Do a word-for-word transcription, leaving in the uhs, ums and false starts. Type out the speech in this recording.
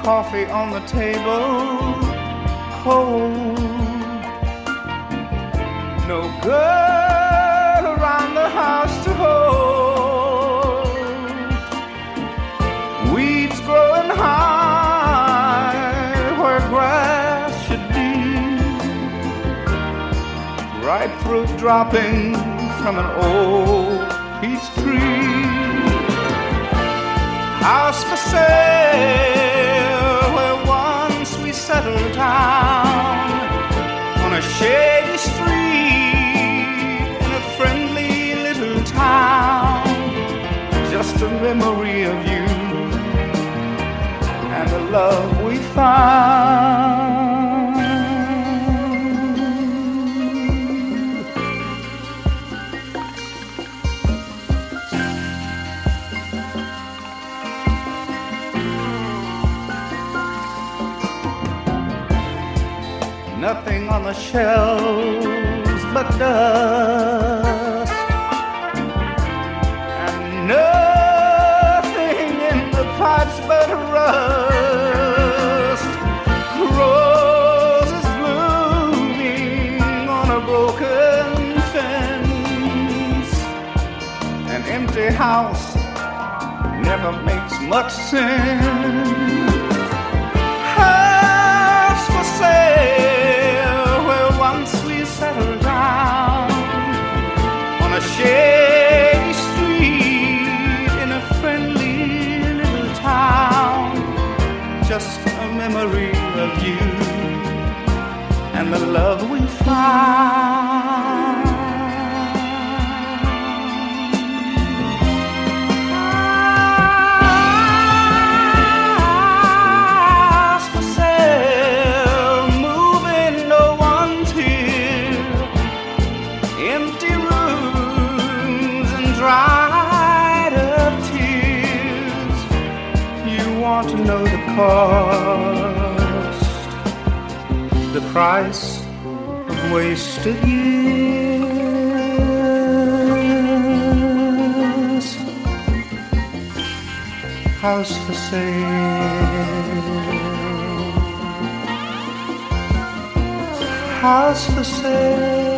coffee on the table, cold. No girl around the house to hold. Weeds growing high where grass should be. Ripe fruit dropping from an old peach tree. House for sale where once we settled down on a shady street in a friendly little town. Just a memory of you and the love we found. Nothing on the shelves but dust, and nothing in the pipes but rust. Roses blooming on a broken fence. An empty house never makes much sense. House for sale where once we settled down on a shady street in a friendly little town. Just a memory of you and the love we found. House for sale, moving no one tear. Empty rooms and dried up tears. You want to know the cost, the price of wasted years. House for sale, house for sale.